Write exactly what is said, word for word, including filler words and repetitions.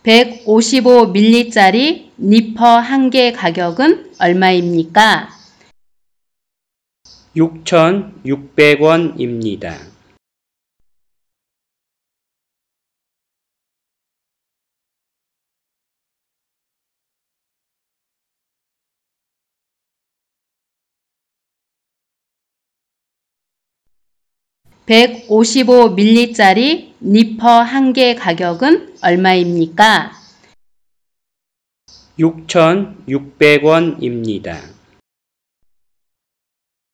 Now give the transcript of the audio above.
백오십오 밀리리터짜리 니퍼 한 개 가격은 얼마입니까? 육천육백 원입니다. 백오십오 밀리리터짜리 니퍼 한 개 가격은 얼마입니까? 육천육백 원입니다.